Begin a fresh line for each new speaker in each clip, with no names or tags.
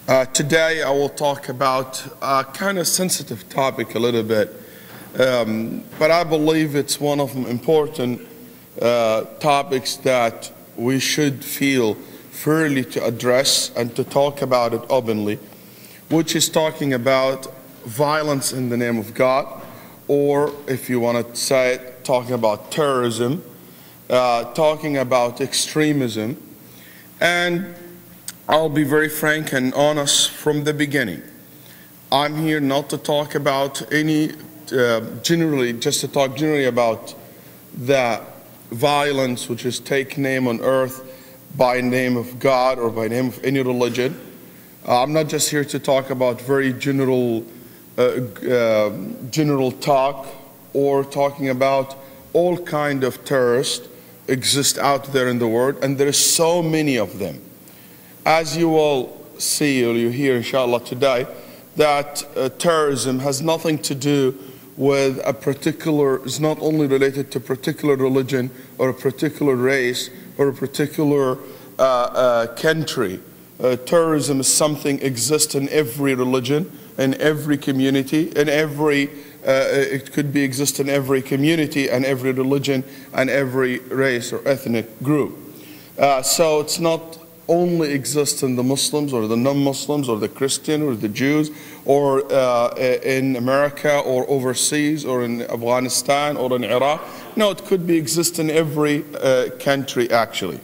Today I will talk about a kind of sensitive topic a little bit, but I believe it's one of the important topics that we should feel fairly to address and to talk about it openly, which is talking about violence in the name of God, or if you want to say it, talking about terrorism, talking about extremism, and I'll be very frank and honest from the beginning. I'm here not to talk about just to talk generally about the violence which is taking name on earth by name of God or by name of any religion. I'm not just here to talk about very general talk or talking about all kind of terrorists exist out there in the world, and there are so many of them. As you will see or you hear inshallah today, that terrorism has nothing to do with is not only related to a particular religion or a particular race or a particular country. Terrorism is something exists in every religion, in every community, it could exist in every community and every religion and every race or ethnic group. So it's not only exists in the Muslims or the non-Muslims or the Christian or the Jews or in America or overseas or in Afghanistan or in Iraq. No, it could exist in every country actually.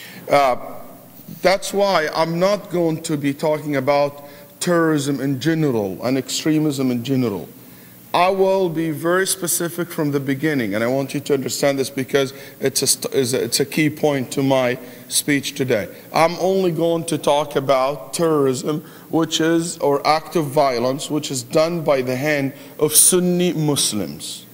That's why I'm not going to be talking about terrorism in general and extremism in general. I will be very specific from the beginning, and I want you to understand this because it's a key point to my speech today. I'm only going to talk about terrorism, or act of violence, which is done by the hand of Sunni Muslims.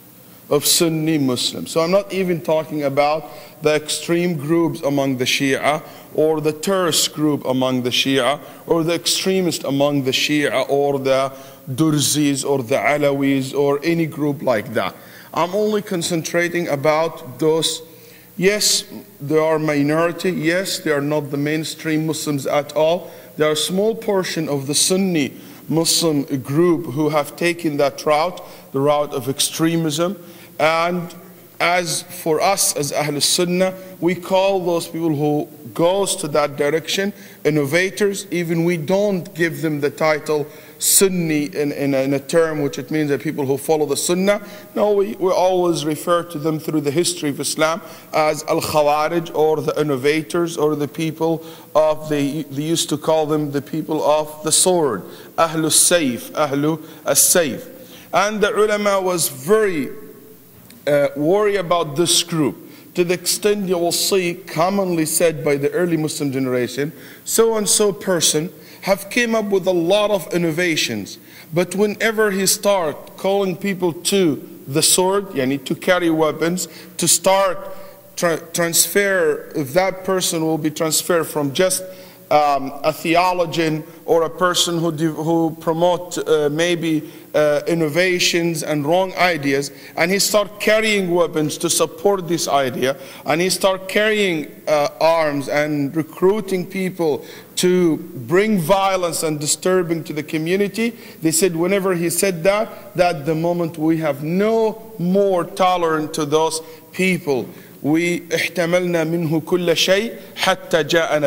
So I'm not even talking about the extreme groups among the Shia, or the terrorist group among the Shia, or the extremist among the Shia, or the Durzis, or the Alawis, or any group like that. I'm only concentrating about those. Yes, they are minority. Yes, they are not the mainstream Muslims at all. They are a small portion of the Sunni Muslim group who have taken that route, the route of extremism. And as for us as Ahl Sunnah, we call those people who goes to that direction innovators. Even we don't give them the title Sunni in a term which it means that people who follow the Sunnah. No, we always refer to them through the history of Islam as Al-Khawarij, or the innovators, or the people of they used to call them the people of the sword, Ahlus Sayf, Ahlu As-Sayf. And the ulama was very worry about this group, to the extent you will see commonly said by the early Muslim generation, so and so person have came up with a lot of innovations, but whenever he start calling people to the sword, yani to carry weapons, to start transfer, if that person will be transferred from just a theologian or a person who promote maybe innovations and wrong ideas, and he start carrying weapons to support this idea, and he start carrying arms and recruiting people to bring violence and disturbing to the community. They said whenever he said that the moment we have no more tolerance to those people. We احتملنا منه كل شيء حتى جاءنا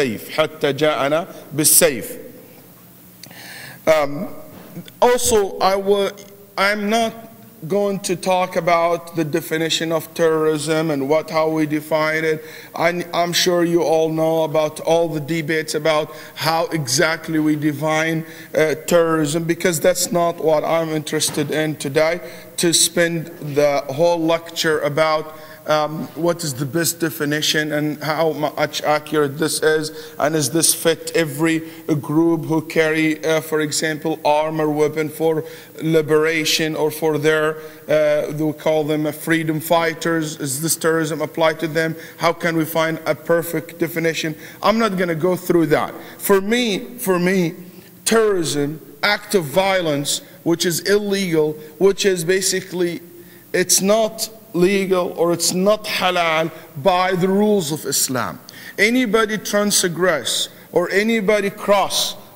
بالسيف. Also, I'm not going to talk about the definition of terrorism and how we define it. I'm sure you all know about all the debates about how exactly we define terrorism, because that's not what I'm interested in today, to spend the whole lecture about what is the best definition and how much accurate this is, and is this fit every group who carry, for example, arm or weapon for liberation or for their, we call them freedom fighters. Is this terrorism applied to them? How can we find a perfect definition? I'm not going to go through that. For me, terrorism, act of violence, which is illegal, which is basically, it's not legal or it's not halal by the rules of Islam. Anybody transgress or anybody cross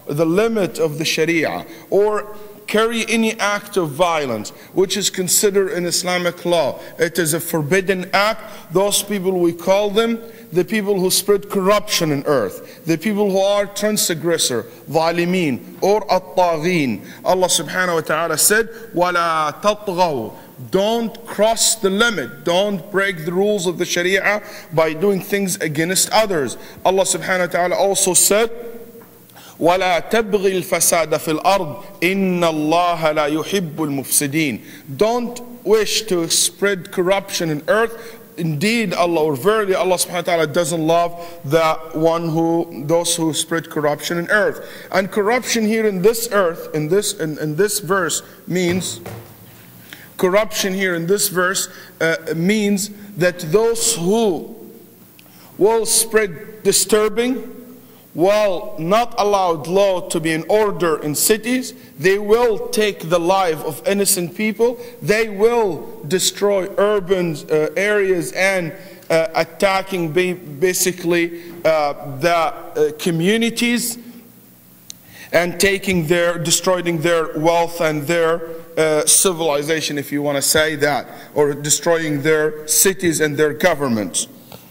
the limit of the Sharia, or carry any act of violence which is considered in Islamic law, it is a forbidden act. Those people, we call them the people who spread corruption in earth, the people who are transgressor, ظالمين, or الطاغين. Allah subhanahu wa ta'ala said, وَلَا تَطْغَوْا, don't cross the limit, don't break the rules of the Sharia by doing things against others. Allah subhanahu wa ta'ala also said, وَلَا تَبْغِي الْفَسَادَ فِي الْأَرْضِ إِنَّ اللَّهَ لَا يُحِبُّ الْمُفْسِدِينَ. Don't wish to spread corruption in earth. Indeed, Allah, or verily, Allah subhanahu wa ta'ala doesn't love those who spread corruption in earth. And corruption here in this earth, in this verse means, corruption here in this verse means that those who will spread disturbing, while not allowed law to be in order in cities, they will take the life of innocent people, they will destroy urban areas and attacking basically the communities and destroying their wealth and their civilization, if you want to say that, or destroying their cities and their governments,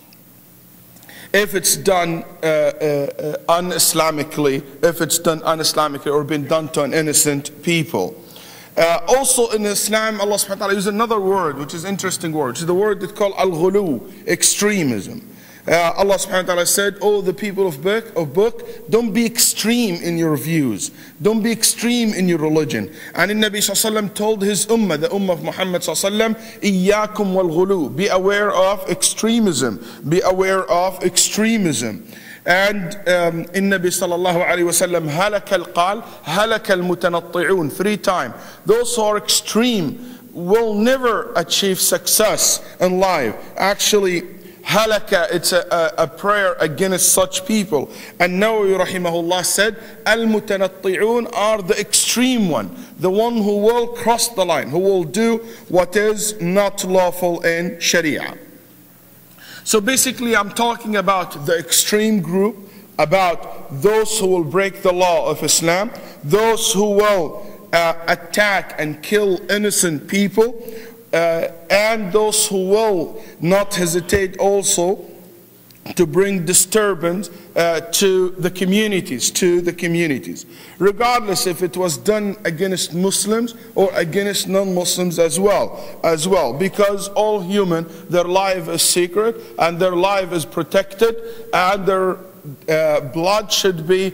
if it's done un-Islamically, or been done to an innocent people. Also in Islam, Allah subhanahu wa ta'ala uses another word, which is an interesting word. It's the word that's called al-ghulu, extremism. Allah subhanahu wa ta'ala said, oh, the people of book, don't be extreme in your views. Don't be extreme in your religion. And the Nabi sallallahu alayhi wa sallam told his ummah, the ummah of Muhammad sallallahu alayhi wa sallam, إِيَّاكُمْ وَالْغُلُو, be aware of extremism. Be aware of extremism. And in Nabi sallallahu alayhi wa sallam, هَلَكَ الْقَالِ هَلَكَ الْمُتَنَطِّعُونَ, 3 times. Those who are extreme will never achieve success in life. Actually, halaka, it's a prayer against such people. And Nawawi rahimahullah said, al-mutanatti'un are the extreme one, the one who will cross the line, who will do what is not lawful in Sharia. So basically I'm talking about the extreme group, about those who will break the law of Islam, those who will attack and kill innocent people, and those who will not hesitate also to bring disturbance to the communities, regardless if it was done against Muslims or against non-Muslims as well, because all human, their life is secret and their life is protected, and their blood should be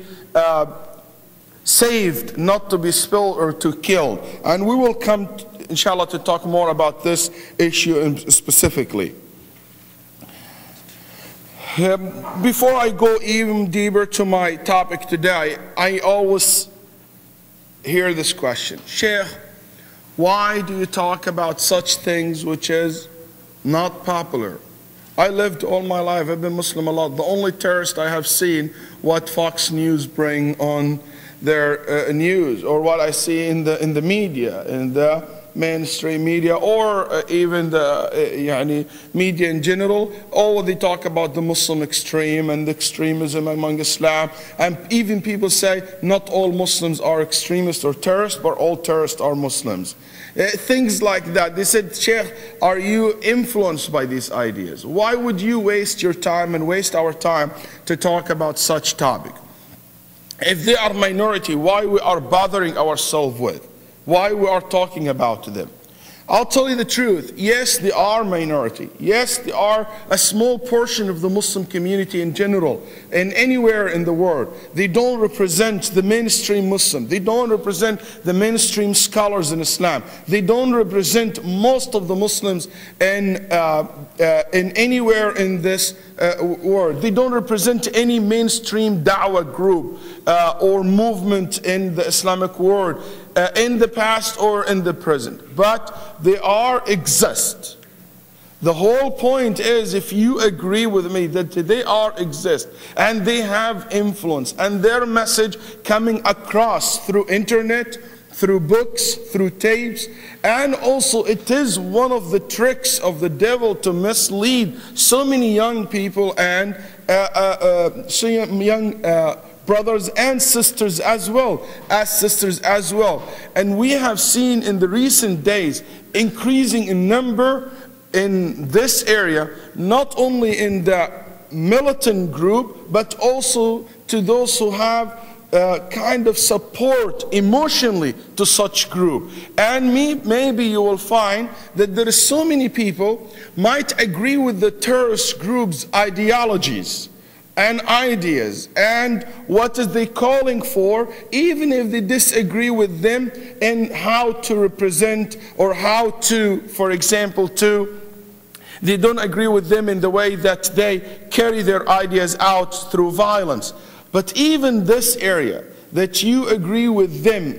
saved, not to be spilled or to kill. And we will come inshallah to talk more about this issue specifically. Before I go even deeper to my topic today, I always hear this question: Sheikh, why do you talk about such things which is not popular? I lived all my life, I've been Muslim a lot. The only terrorist I have seen what Fox News bring on their news, or what I see in the media, in the mainstream media, or even the media in general. All they talk about the Muslim extreme and the extremism among Islam, and even people say not all Muslims are extremists or terrorists, but all terrorists are Muslims. Things like that. They said, Sheikh, are you influenced by these ideas? Why would you waste your time and waste our time to talk about such topic? If they are minority, why we are bothering ourselves with? Why we are talking about them? I'll tell you the truth. Yes, they are minority. Yes, they are a small portion of the Muslim community in general, and anywhere in the world. They don't represent the mainstream Muslim. They don't represent the mainstream scholars in Islam. They don't represent most of the Muslims in anywhere in this world. They don't represent any mainstream da'wah group or movement in the Islamic world, in the past or in the present, but they exist. The whole point is, if you agree with me that they exist and they have influence, and their message coming across through internet, through books, through tapes, and also it is one of the tricks of the devil to mislead so many young people and young brothers and sisters as well, And we have seen in the recent days increasing in number in this area, not only in the militant group, but also to those who have kind of support emotionally to such group. And maybe you will find that there is so many people might agree with the terrorist group's ideologies and ideas and what is they calling for, even if they disagree with them in how to represent or how to, for example, they don't agree with them in the way that they carry their ideas out through violence. But even this area that you agree with them,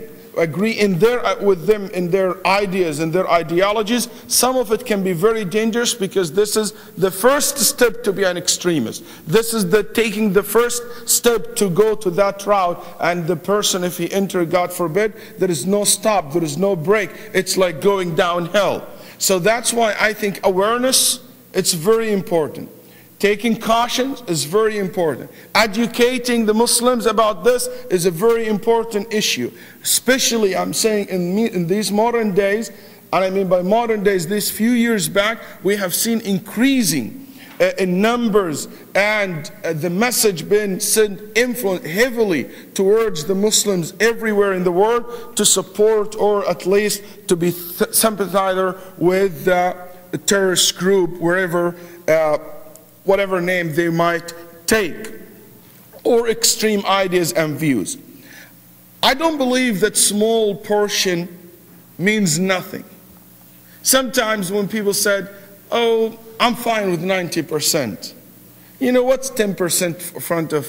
with them in their ideas and their ideologies, some of it can be very dangerous, because this is the first step to be an extremist. This is taking the first step to go to that route, and the person, if he enters, God forbid, there is no stop, there is no break. It's like going downhill. So that's why I think awareness, it's very important. Taking cautions is very important. Educating the Muslims about this is a very important issue. Especially, I'm saying, in these modern days, and I mean by modern days, these few years back, we have seen increasing in numbers, and the message being sent heavily towards the Muslims everywhere in the world to support, or at least to be sympathizer with the terrorist group, whatever name they might take, or extreme ideas and views. I don't believe that small portion means nothing. Sometimes when people said, oh, I'm fine with 90%. You know, what's 10% in front of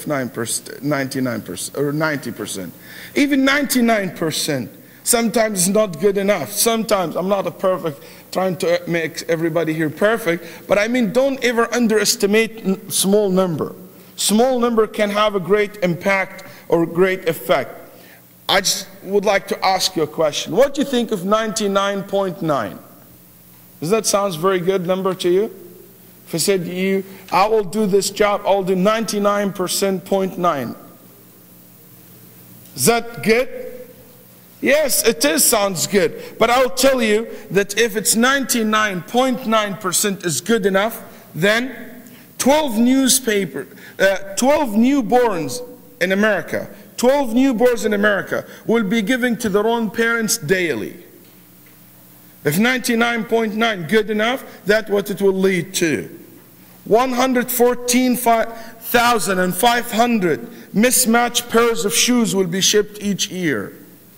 99% or 90%? Even 99%. Sometimes it's not good enough. Sometimes, I'm not trying to make everybody here perfect, but I mean, don't ever underestimate small number. Small number can have a great impact or great effect. I just would like to ask you a question. What do you think of 99.9? Does that sound very good number to you? If I said to you, I will do this job, I'll do 99.9. Is that good? Yes, it is, sounds good. But I'll tell you that if it's 99.9% is good enough, then 12 newborns in America, 12 newborns in America will be given to their own parents daily. If 99.9 good enough, that's what it will lead to. 114,500 mismatched pairs of shoes will be shipped each year.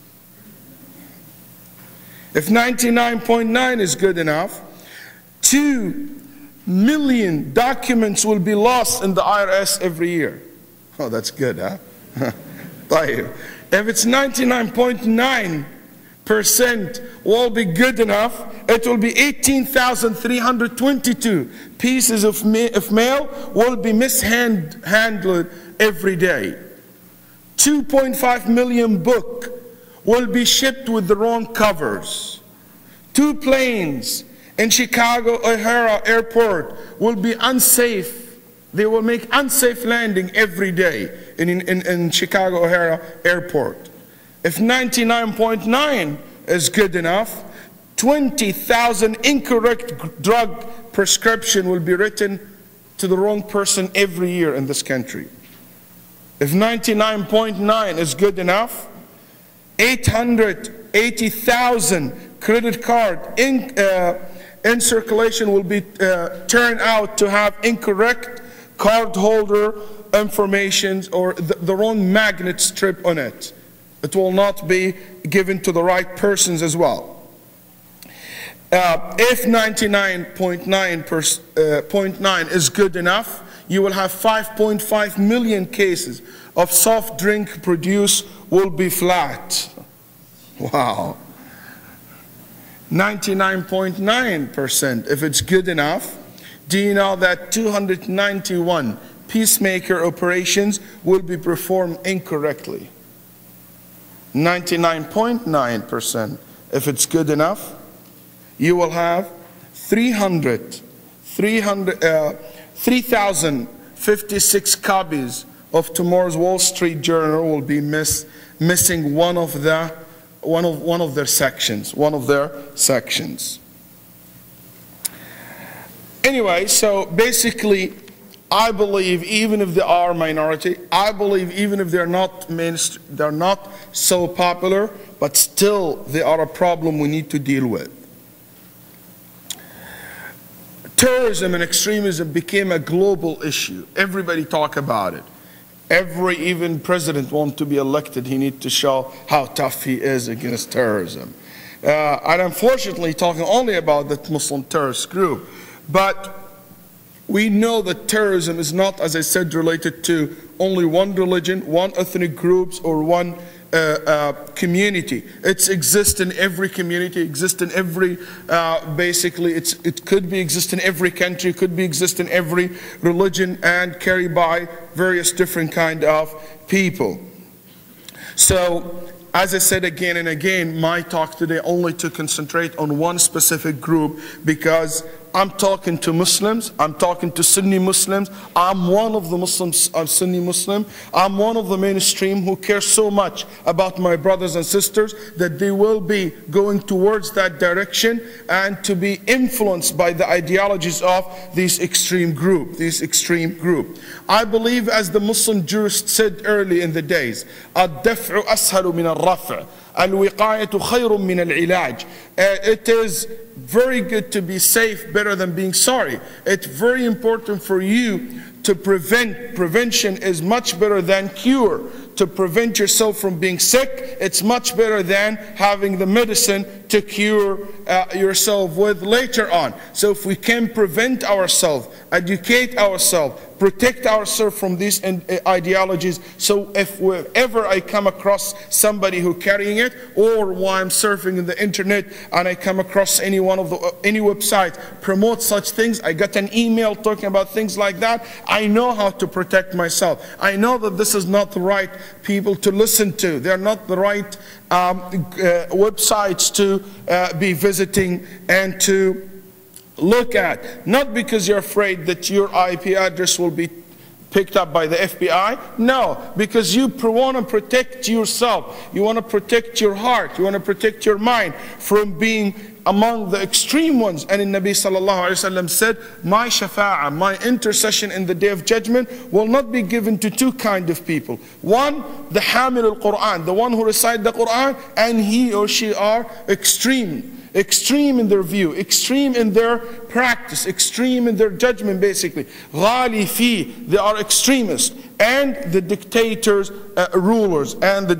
If 99.9 is good enough, 2 million documents will be lost in the IRS every year. Oh, that's good, huh? If it's 99.9% will be good enough, it will be 18,322 pieces of mail will be mishandled every day. 2.5 million books will be shipped with the wrong covers. 2 planes in Chicago O'Hare Airport will be unsafe. They will make unsafe landing every day in Chicago O'Hare Airport. If 99.9 is good enough, 20,000 incorrect drug prescription will be written to the wrong person every year in this country. If 99.9 is good enough, 880,000 credit card in circulation will be turned out to have incorrect cardholder information or the wrong magnet strip on it. It will not be given to the right persons as well. If 99.9 is good enough, you will have 5.5 million cases of soft drink produce will be flat. Wow. 99.9%, if it's good enough, do you know that 291 peacemaker operations will be performed incorrectly? 99.9%, if it's good enough, you will have 3,056 copies of tomorrow's Wall Street Journal will be missing one of their sections. Anyway, so basically, I believe even if they are minority, I believe even if they're not so popular, but still they are a problem we need to deal with. Terrorism and extremism became a global issue. Everybody talk about it. Even president wants to be elected, he needs to show how tough he is against terrorism. And unfortunately, talking only about the Muslim terrorist group, but we know that terrorism is not, as I said, related to only one religion, one ethnic groups, or one community. It exists in every community, exists in every, basically, it could be exist in every country, could be exist in every religion, and carried by various different kind of people. So, as I said again and again, my talk today only to concentrate on one specific group, because I'm talking to Muslims, I'm talking to Sunni Muslims, I'm one of the Muslims, I'm Sunni Muslim, I'm one of the mainstream who care so much about my brothers and sisters that they will be going towards that direction and to be influenced by the ideologies of this extreme group, I believe, as the Muslim jurist said early in the days, الدفع أسهل من الرفع الوقاية خير من العلاج. It is very good to be safe, better than being sorry. It's very important for you to prevent. Prevention is much better than cure. To prevent yourself from being sick, it's much better than having the medicine to cure yourself with later on. So if we can prevent ourselves, educate ourselves, protect ourselves from these ideologies, so if ever I come across somebody who carrying it, or while I'm surfing in the internet and I come across any website promote such things, I got an email talking about things like that, I know how to protect myself. I know that this is not the right people to listen to. They're not the right websites to be visiting and to look at. Not because you're afraid that your IP address will be picked up by the FBI. No, because you want to protect yourself. You want to protect your heart. You want to protect your mind from being among the extreme ones. And in Nabi sallallahu alaihi wasallam said, my shafa'ah, my intercession in the day of judgment will not be given to two kind of people. One, the hamil al-Quran, the one who recite the Quran, and he or she are extreme in their view, extreme in their practice, extreme in their judgment, basically. Ghali fi, they are extremists. And the dictators, rulers.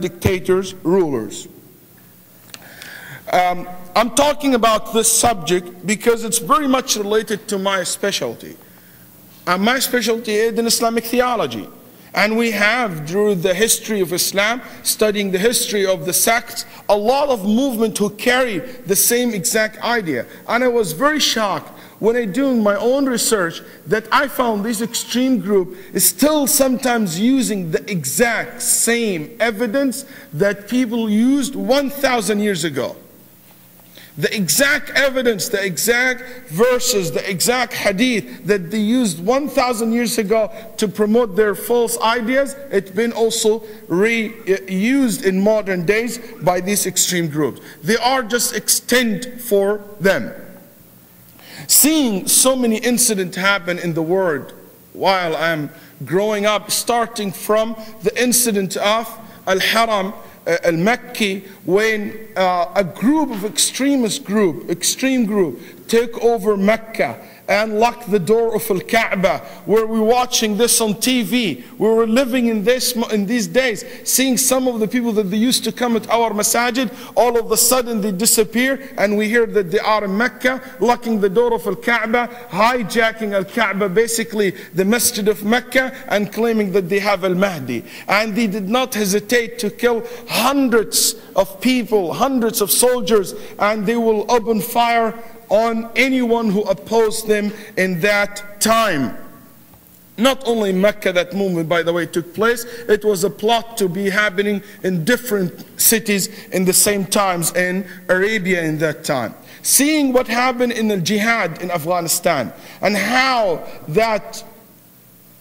I'm talking about this subject because it's very much related to my specialty. And my specialty is in Islamic theology. And we have, through the history of Islam, studying the history of the sects, a lot of movement who carry the same exact idea. And I was very shocked when I doing my own research that I found this extreme group is still sometimes using the exact same evidence that people used 1,000 years ago. The exact evidence, the exact verses, the exact hadith that they used 1,000 years ago to promote their false ideas, it's been also reused in modern days by these extreme groups. They are just extent for them. Seeing so many incidents happen in the world while I'm growing up, starting from the incident of Al-Haram al-Makki, when a group of extreme group took over Mecca and locked the door of Al-Kaaba, where we're watching this on TV. We were living in these days, seeing some of the people that they used to come at our masajid, all of a sudden they disappear, and we hear that they are in Mecca, locking the door of Al-Kaaba, hijacking Al-Kaaba, basically the Masjid of Mecca, and claiming that they have Al-Mahdi. And they did not hesitate to kill hundreds of people, hundreds of soldiers, and they will open fire on anyone who opposed them in that time. Not only in Mecca that movement, by the way, took place, it was a plot to be happening in different cities in the same times in Arabia in that time. Seeing what happened in the jihad in Afghanistan and how that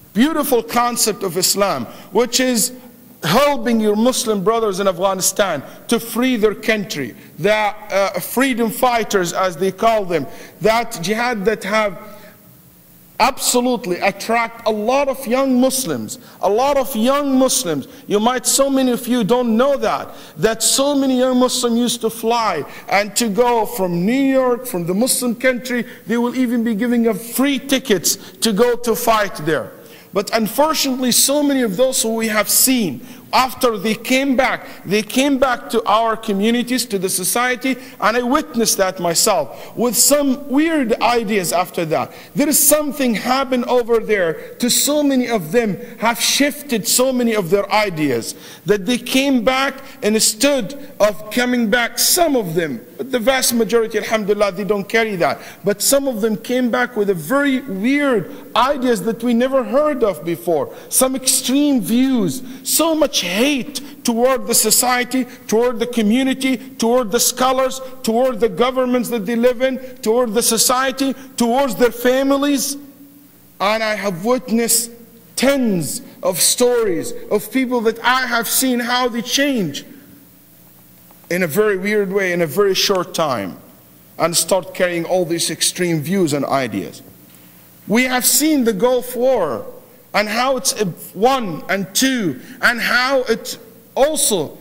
beautiful concept of Islam, which is helping your Muslim brothers in Afghanistan to free their country, the freedom fighters as they call them, that jihad that have absolutely attract a lot of young Muslims, a lot of young Muslims. You might, so many of you don't know that so many young Muslims used to fly and to go from New York, from the Muslim country. They will even be giving up free tickets to go to fight there. But unfortunately, so many of those who we have seen, after they came back to our communities, to the society, and I witnessed that myself, with some weird ideas after that. There is something happened over there to so many of them, have shifted so many of their ideas, that they came back, and instead of coming back, some of them, but the vast majority, alhamdulillah, they don't carry that. But some of them came back with a very weird ideas that we never heard of before. Some extreme views, so much hate toward the society, toward the community, toward the scholars, toward the governments that they live in, toward the society, towards their families. And I have witnessed tens of stories of people that I have seen how they change in a very weird way in a very short time and start carrying all these extreme views and ideas. We have seen the Gulf War and how it's won and two, and how it also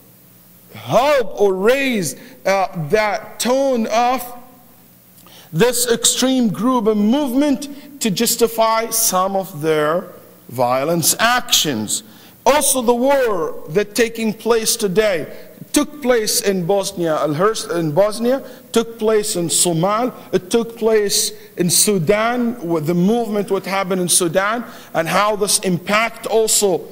helped or raised that tone of this extreme group and movement to justify some of their violence actions. Also the war that taking place today took place in Bosnia, in Bosnia, took place in Somalia, it took place in Sudan, with the movement what happened in Sudan, and how this impact also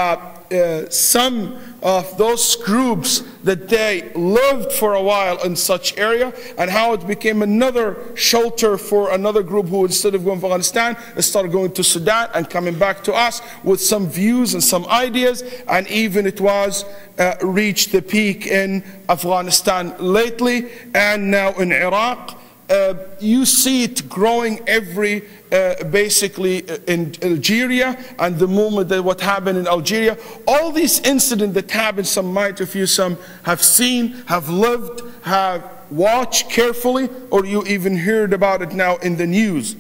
some of those groups that they lived for a while in such area, and how it became another shelter for another group who, instead of going to Afghanistan, started going to Sudan and coming back to us with some views and some ideas, and even it was reached the peak in Afghanistan lately, and now in Iraq. You see it growing every basically in Algeria, and the movement that what happened in Algeria. All these incidents that happened, some might of you, some have seen, have lived, have watched carefully, or you even heard about it now in the news.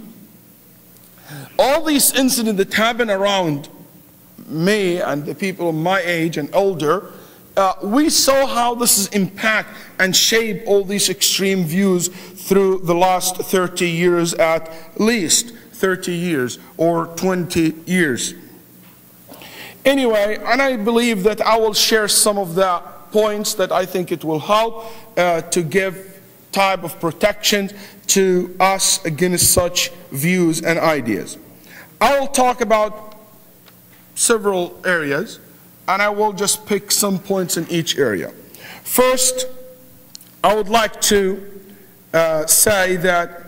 All these incidents that happen around me and the people of my age and older, we saw how this is impact and shape all these extreme views through the last 30 years, at least 30 years or 20 years. Anyway, and I believe that I will share some of the points that I think it will help to give type of protection to us against such views and ideas. I will talk about several areas, and I will just pick some points in each area. First, I would like to say that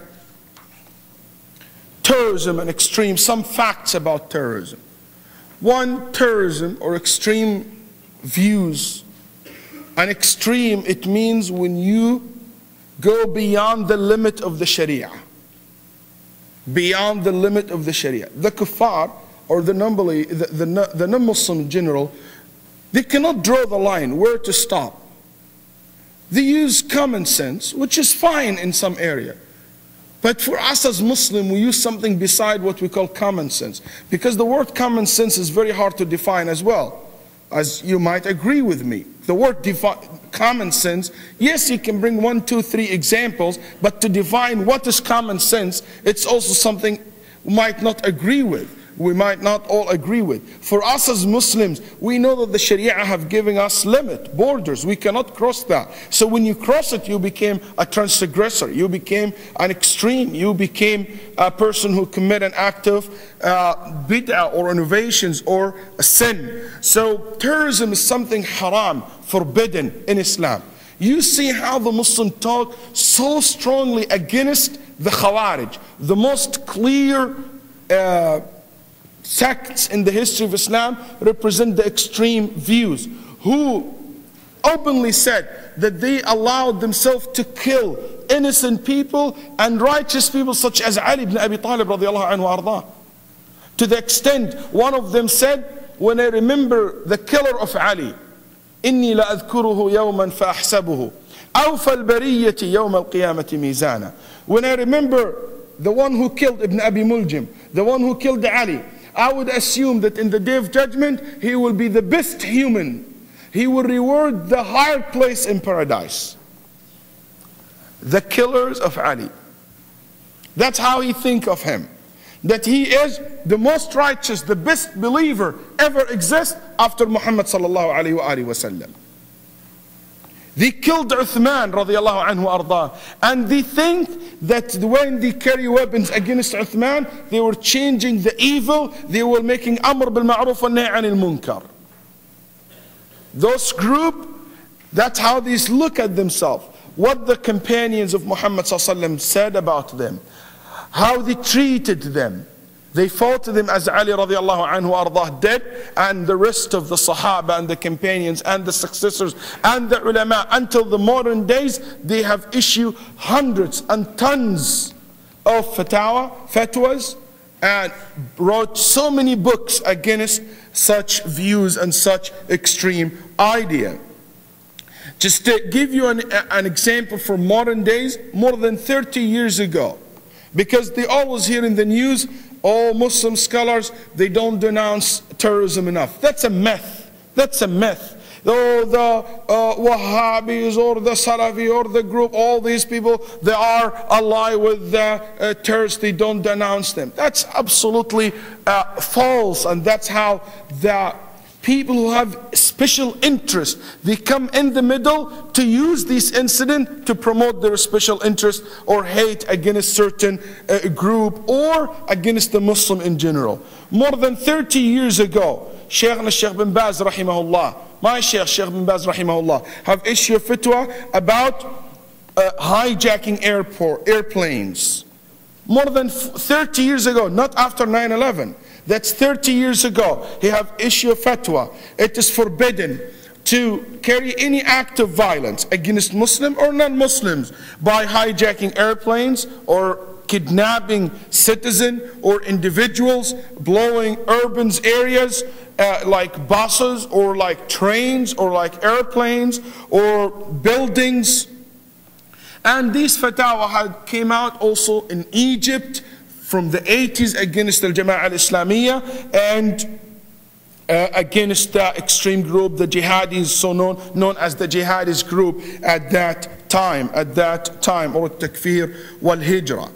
terrorism and extreme, some facts about terrorism. One, terrorism or extreme views. An extreme, it means when you go beyond the limit of the Sharia. Beyond the limit of the Sharia. The kuffar, or the non-Muslim in general, they cannot draw the line where to stop. They use common sense, which is fine in some area. But for us as Muslim, we use something beside what we call common sense. Because the word common sense is very hard to define as well, as you might agree with me. The word common sense, yes, you can bring 1, 2, 3 examples, but to define what is common sense, it's also something we might not agree with. We might not all agree with. For us as Muslims, we know that the Sharia have given us limit, borders. We cannot cross that. So when you cross it, you became a transgressor. You became an extreme. You became a person who commit an act of bid'ah or innovations or a sin. So terrorism is something haram, forbidden in Islam. You see how the Muslim talk so strongly against the Khawarij, the most clear sects in the history of Islam, represent the extreme views, who openly said that they allowed themselves to kill innocent people and righteous people such as Ali ibn Abi Talib radiallahu anhu arda. To the extent one of them said, when I remember the killer of Ali, إني لأذكره يوما فأحسبه أوفى البرية يوم القيامة ميزانا. When I remember the one who killed Ibn Abi Muljim, the one who killed Ali, I would assume that in the day of judgment, he will be the best human. He will reward the higher place in paradise. The killers of Ali. That's how he think of him. That he is the most righteous, the best believer ever exist after Muhammad sallallahu alayhi wa sallam. They killed Uthman radiallahu anhu arda. And they think that when they carry weapons against Uthman, they were changing the evil, they were making amr bil ma'ruf wa nahy anil munkar. Those group, that's how they look at themselves. What the companions of Muhammad sallallahu alayhi wa sallam said about them. How they treated them. They fought them as Ali radiallahu anhu ardah did, and the rest of the Sahaba and the companions and the successors and the ulama until the modern days. They have issued hundreds and tons of fatwas, and wrote so many books against such views and such extreme idea. Just to give you an example from modern days, more than 30 years ago, because they always hear in the news, all Muslim scholars, they don't denounce terrorism enough. That's a myth. That's a myth. Oh, the Wahhabis or the Salafi or the group, all these people, they are ally with the terrorists. They don't denounce them. That's absolutely false. And that's how the people who have special interest, they come in the middle to use this incident to promote their special interest or hate against certain group or against the Muslim in general. More than 30 years ago, Shaykh bin Baz rahimahullah, my Shaykh bin Baz rahimahullah, have issued a fatwa about hijacking airplanes. More than 30 years ago, not after 9/11. That's 30 years ago. He have issued a fatwa. It is forbidden to carry any act of violence against Muslim or non-Muslims by hijacking airplanes or kidnapping citizens or individuals, blowing urban areas like buses or like trains or like airplanes or buildings. And this fatwa had came out also in Egypt from the 80s against the Jama'ah al-Islamiyah and against the extreme group, the jihadis, so known as the jihadist group at that time, or Takfir wal Hijrah.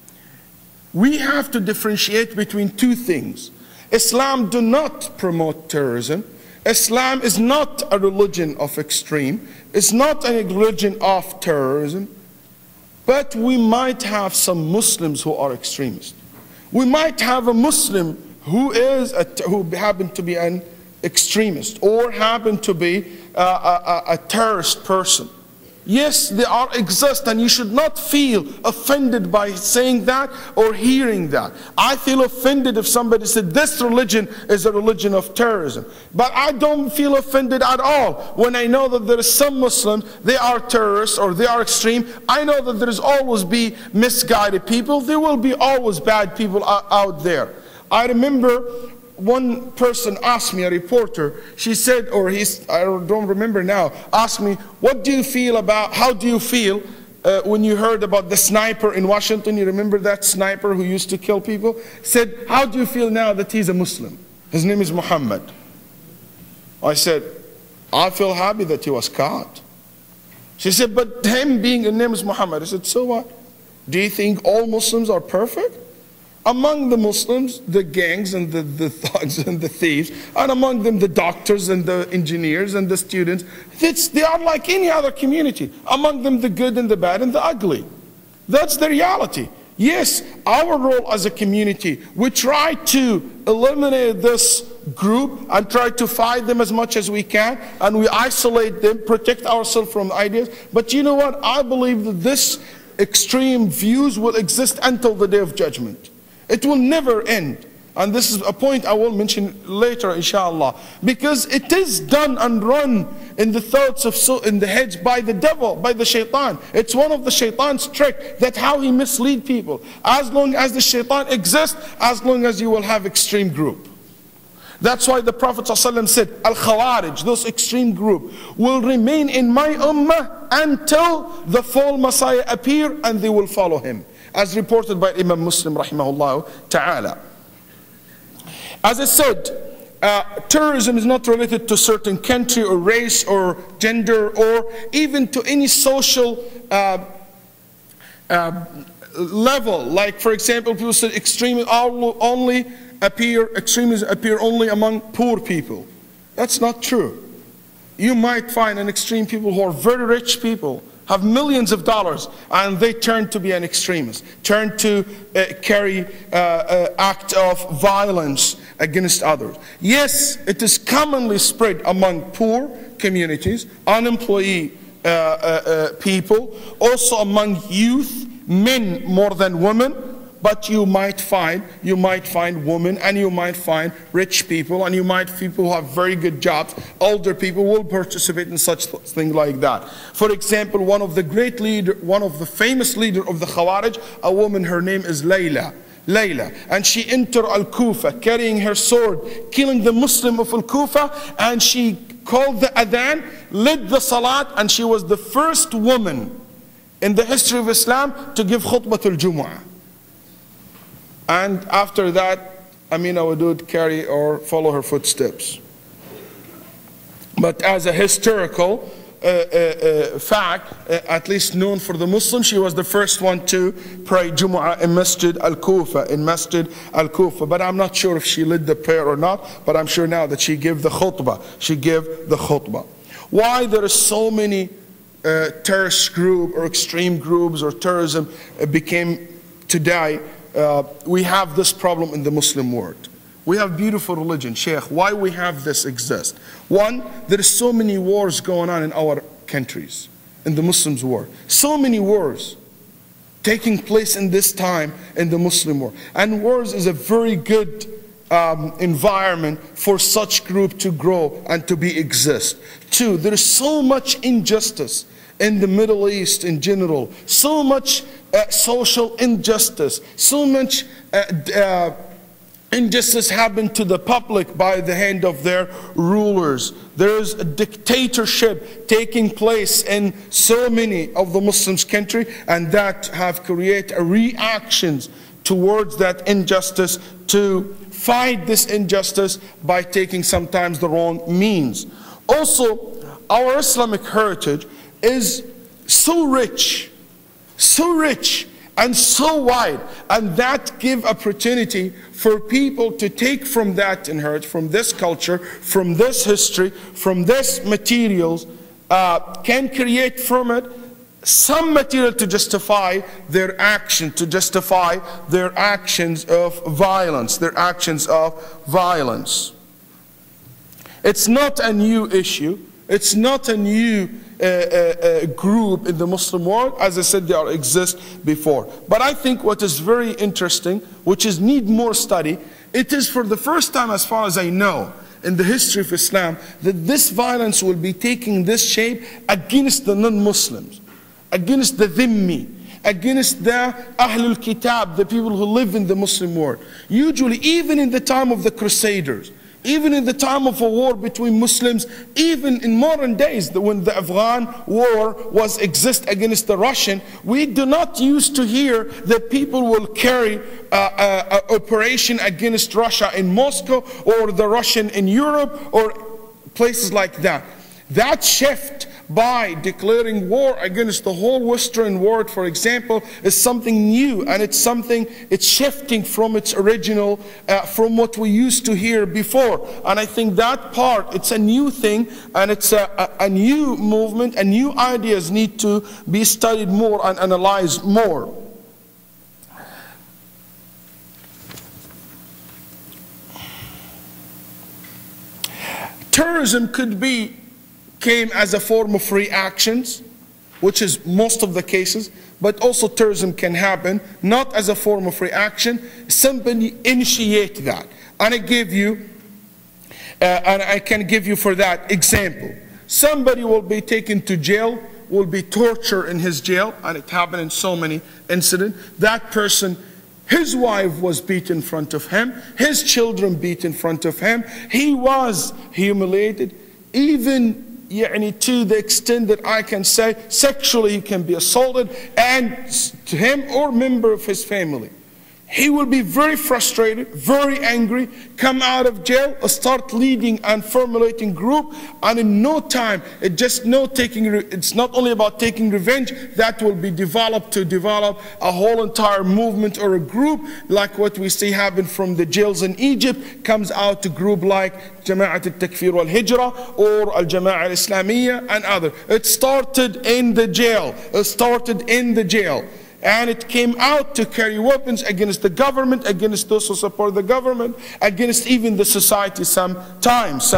We have to differentiate between two things. Islam do not promote terrorism. Islam is not a religion of extreme. It's not a religion of terrorism. But we might have some Muslims who are extremists. We might have a Muslim who happen to be an extremist or happen to be a terrorist person. Yes, they exist, and you should not feel offended by saying that or hearing that. I feel offended if somebody said this religion is a religion of terrorism. But I don't feel offended at all when I know that there is some Muslims, they are terrorists or they are extreme. I know that there is always be misguided people. There will be always bad people out there. I remember one person asked me, a reporter, she said, I don't remember now, asked me, how do you feel when you heard about the sniper in Washington? You remember that sniper who used to kill people? Said, how do you feel now that he's a Muslim? His name is Muhammad. I said, I feel happy that he was caught. She said, but him being his name is Muhammad. I said, so what? Do you think all Muslims are perfect? Among the Muslims, the gangs and the thugs and the thieves, and among them the doctors and the engineers and the students, they are like any other community. Among them the good and the bad and the ugly. That's the reality. Yes, our role as a community, we try to eliminate this group and try to fight them as much as we can, and we isolate them, protect ourselves from ideas. But you know what? I believe that this extreme views will exist until the day of judgment. It will never end. And this is a point I will mention later, inshallah. Because it is done and run in the thoughts of, in the heads by the devil, by the shaitan. It's one of the shaitan's trick. That's how he misleads people. As long as the shaitan exists, as long as you will have extreme group. That's why the Prophet ﷺ said, Al-Khawarij, this extreme group, will remain in my ummah until the false Messiah appear, and they will follow him. As reported by Imam Muslim, rahimahullah ta'ala. As I said, terrorism is not related to a certain country or race or gender or even to any social level. Like, for example, people say extremism appear only among poor people. That's not true. You might find an extreme people who are very rich people, have millions of dollars, and they turn to be an extremist, turn to carry act of violence against others. Yes, it is commonly spread among poor communities, unemployed people, also among youth, men more than women. But you might find women, and you might find rich people, and you might people who have very good jobs. Older people will participate in such thing like that. For example, one of the famous leader of the Khawarij, a woman, her name is Layla, and she entered Al-Kufa carrying her sword, killing the Muslim of Al-Kufa, and she called the adhan, led the salat, and she was the first woman in the history of Islam to give khutbatul Jumu'ah. And after that, Amina Wadud carry or follow her footsteps. But as a historical fact, at least known for the Muslims, she was the first one to pray Jumu'ah in Masjid Al-Kufa. But I'm not sure if she led the prayer or not, but I'm sure now that she gave the khutbah. Why there are so many terrorist groups or extreme groups or terrorism became today? We have this problem in the Muslim world. We have beautiful religion, Sheikh. Why we have this exist? One, there is so many wars going on in our countries, in the Muslims' world. So many wars taking place in this time in the Muslim world. And wars is a very good environment for such group to grow and to exist. Two, there is so much injustice in the Middle East in general, so much social injustice, so much injustice happened to the public by the hand of their rulers. There is a dictatorship taking place in so many of the Muslims' country, and that have created reactions towards that injustice to fight this injustice by taking sometimes the wrong means. Also, our Islamic heritage is so rich and so wide, and that give opportunity for people to take from that inheritance, from this culture, from this history, from this materials, can create from it some material to justify their action, to justify their actions of violence, It's not a new issue. It's not a new group in the Muslim world. As I said, they exist before. But I think what is very interesting, which is need more study, it is for the first time, as far as I know, in the history of Islam, that this violence will be taking this shape against the non-Muslims, against the dhimmi, against the Ahlul Kitab, the people who live in the Muslim world. Usually, even in the time of the Crusaders, even in the time of a war between Muslims, even in modern days, when the Afghan war was exist against the Russian, we do not used to hear that people will carry an operation against Russia in Moscow or the Russian in Europe or places like that. That shift by declaring war against the whole Western world, for example, is something new, and it's shifting from its original, from what we used to hear before. And I think that part, it's a new thing, and it's a new movement, and new ideas need to be studied more and analyzed more. Terrorism came as a form of reactions which is most of the cases, but also terrorism can happen, not as a form of reaction. Somebody initiate that. And I can give you for that example. Somebody will be taken to jail, will be tortured in his jail, and it happened in so many incidents. That person, his wife was beaten in front of him, his children beat in front of him, he was humiliated, even to the extent that I can say sexually he can be assaulted, and to him or member of his family. He will be very frustrated, very angry, come out of jail, start leading and formulating group, and in no time, it's not only about taking revenge, that will be developed to develop a whole entire movement or a group, like what we see happen from the jails in Egypt, comes out to group like Jama'at al-Takfir wal-Hijrah or Al-Jama'ah al-Islamiyya and other. It started in the jail. And it came out to carry weapons against the government, against those who support the government, against even the society sometimes.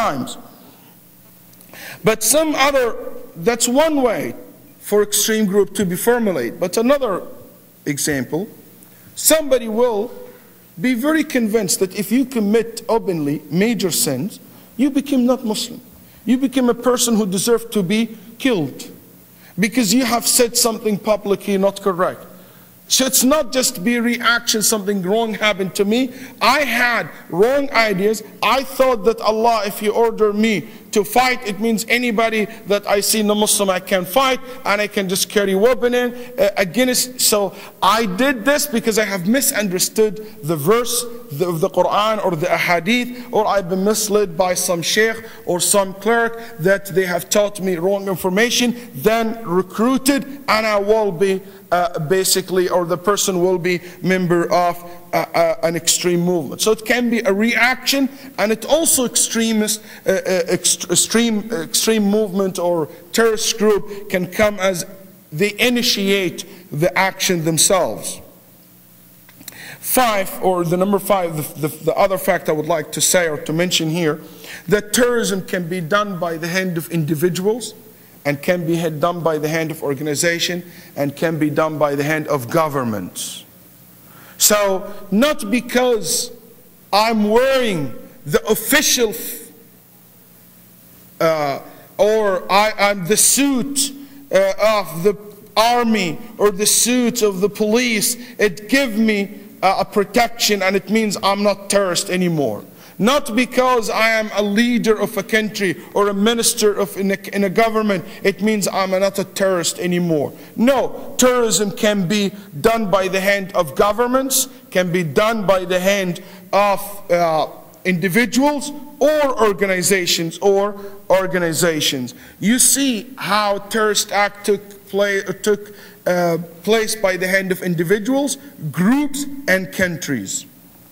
But that's one way for extreme group to be formulated. But another example, somebody will be very convinced that if you commit openly major sins, you become not Muslim. You become a person who deserves to be killed, because you have said something publicly not correct. So it's not just be reaction, something wrong happened to me. I had wrong ideas. I thought that Allah, if He ordered me to fight, it means anybody that I see non-Muslim I can fight, and I can just carry weapon against. So I did this because I have misunderstood the verse of the Quran or the Ahadith, or I've been misled by some sheikh or some clerk that they have taught me wrong information, then recruited, and I will be or the person will be member of an extreme movement. So it can be a reaction, and it also extreme movement or terrorist group can come as they initiate the action themselves. Number five, the other fact I would like to say or to mention here, that terrorism can be done by the hand of individuals, and can be done by the hand of organization, and can be done by the hand of governments. So not because I'm wearing the official or I'm the suit of the army or the suit of the police, it gives me a protection, and it means I'm not terrorist anymore. Not because I am a leader of a country or a minister in a government, it means I'm not a terrorist anymore. No, terrorism can be done by the hand of governments, can be done by the hand of individuals or organizations. You see how terrorist act took place by the hand of individuals, groups, and countries.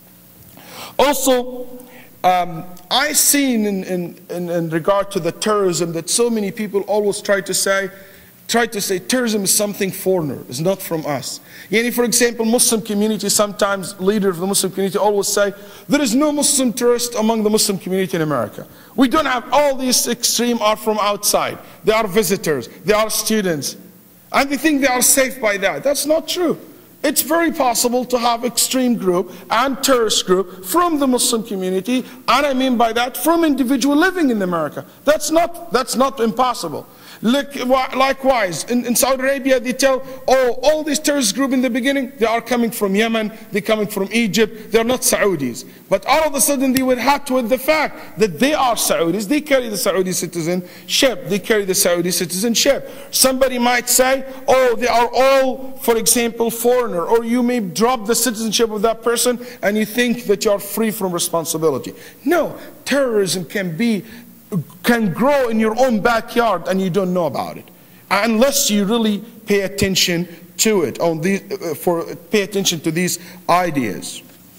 Also, I seen in regard to the terrorism that so many people always try to say terrorism is something foreigner, it's not from us. For example, Muslim community, sometimes leaders of the Muslim community always say, there is no Muslim terrorist among the Muslim community in America. We don't have, all these extreme are from outside. They are visitors, they are students. And they think they are safe by that. That's not true. It's very possible to have extreme group and terrorist group from the Muslim community, and I mean by that from individual living in America. That's not impossible. Likewise, in Saudi Arabia, they tell, all these terrorist groups in the beginning, they are coming from Yemen, they're coming from Egypt, they're not Saudis. But all of a sudden, they were hit with the fact that they are Saudis, they carry the Saudi citizenship, Somebody might say, they are all, for example, foreigner, or you may drop the citizenship of that person and you think that you are free from responsibility. No, terrorism can grow in your own backyard and you don't know about it, unless you really pay attention to it, pay attention to these ideas.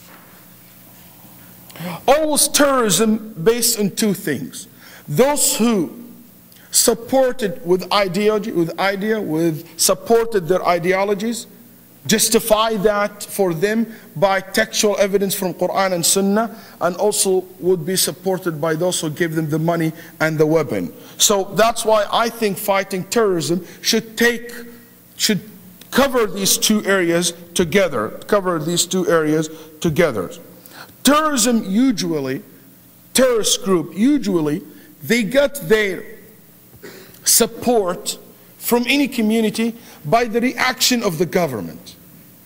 Always terrorism based on two things: those who supported with supported their ideologies, justify that for them by textual evidence from Quran and Sunnah, and also would be supported by those who give them the money and the weapon. So that's why I think fighting terrorism should cover these two areas together. Terrorism usually, terrorist group usually, they get their support from any community by the reaction of the government.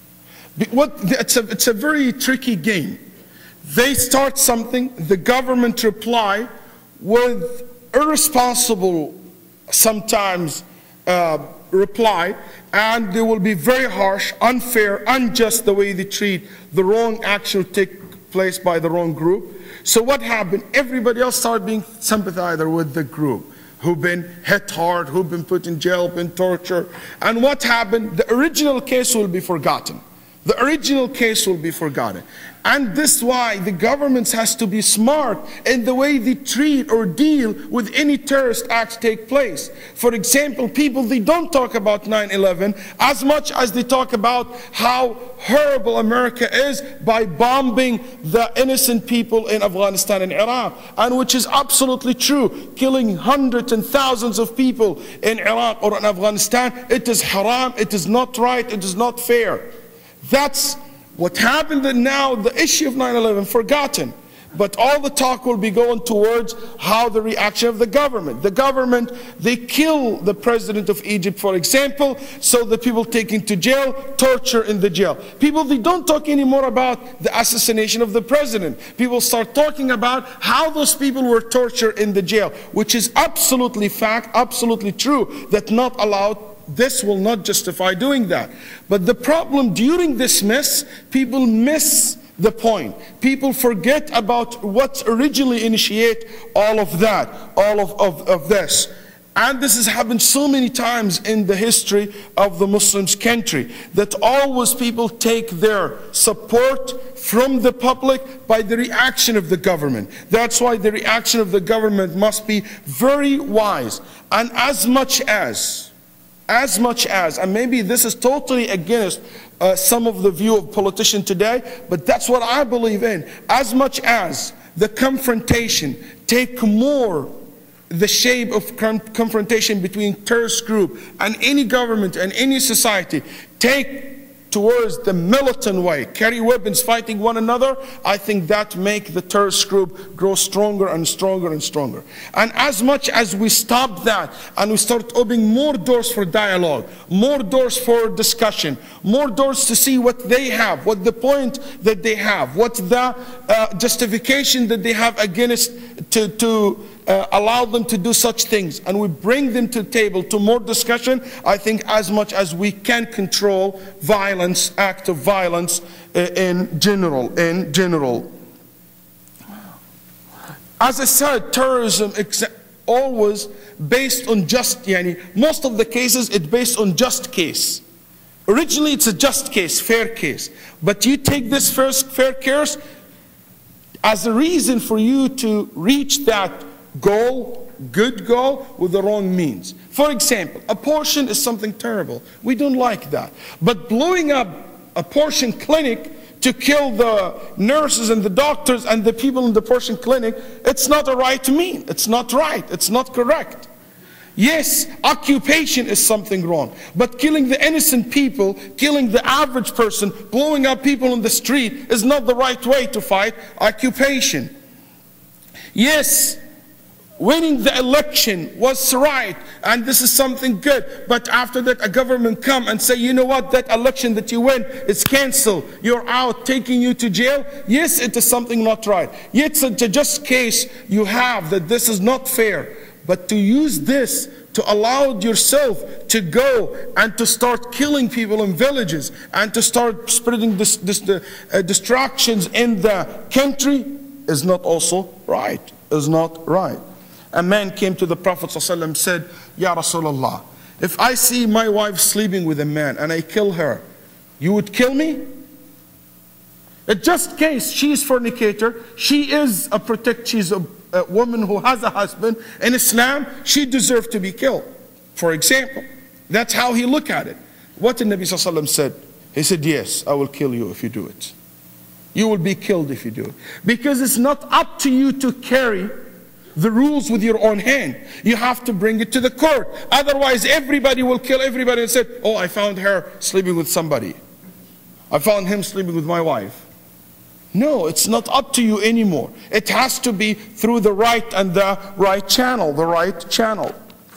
It's a very tricky game. They start something, the government reply with irresponsible, sometimes reply, and they will be very harsh, unfair, unjust the way they treat the wrong action take place by the wrong group. So what happened? Everybody else started being sympathizer with the group who've been hit hard, who've been put in jail, been tortured. And what happened? The original case will be forgotten. The original case will be forgotten. And this is why the government has to be smart in the way they treat or deal with any terrorist acts take place. For example, people, they don't talk about 9/11 as much as they talk about how horrible America is by bombing the innocent people in Afghanistan and Iraq, and which is absolutely true. Killing hundreds and thousands of people in Iraq or in Afghanistan, it is haram, it is not right, it is not fair. That's what happened, and now the issue of 9/11 forgotten. But all the talk will be going towards how the reaction of the government. The government, they kill the president of Egypt, for example, so the people taken to jail, torture in the jail. People, they don't talk anymore about the assassination of the president. People start talking about how those people were tortured in the jail, which is absolutely fact, absolutely true, that not allowed. This will not justify doing that. But the problem during this mess, people miss the point. People forget about what originally initiated all of that, all of this. And this has happened so many times in the history of the Muslims country, that always people take their support from the public by the reaction of the government. That's why the reaction of the government must be very wise. And as much as, and maybe this is totally against some of the view of politicians today, but that's what I believe in. As much as the confrontation take more the shape of confrontation between terrorist group and any government and any society, take towards the militant way, carry weapons, fighting one another, I think that make the terrorist group grow stronger and stronger and stronger. And as much as we stop that and we start opening more doors for dialogue, more doors for discussion, more doors to see what they have, what the point that they have, what the justification that they have against to allow them to do such things, and we bring them to the table to more discussion, I think as much as we can control violence, act of violence in general. As I said, terrorism always based on just, most of the cases it's based on just case. Originally it's a just case, fair case. But you take this first fair case as a reason for you to reach that goal, good goal, with the wrong means. For example, abortion is something terrible. We don't like that. But blowing up abortion clinic to kill the nurses and the doctors and the people in the abortion clinic, it's not a right mean. It's not right. It's not correct. Yes, occupation is something wrong. But killing the innocent people, killing the average person, blowing up people in the street is not the right way to fight occupation. Yes, winning the election was right, and this is something good. But after that, a government come and say, you know what, that election that you win is cancelled. You're out, taking you to jail. Yes, it is something not right. Yet it's a just case you have that this is not fair. But to use this to allow yourself to go and to start killing people in villages and to start spreading distractions in the country is not also right. Is not right. A man came to the Prophet ﷺ and said, Ya Rasulullah, if I see my wife sleeping with a man and I kill her, you would kill me? In just case, she is fornicator, she is she's a woman who has a husband. In Islam, she deserves to be killed. For example, that's how he looked at it. What the Nabi ﷺ said, He said, yes, I will kill you if you do it. You will be killed if you do it. Because it's not up to you to carry the rules with your own hand. You have to bring it to the court. Otherwise, everybody will kill everybody and say, oh, I found her sleeping with somebody. I found him sleeping with my wife. No, it's not up to you anymore. It has to be through the right and the right channel, the right channel.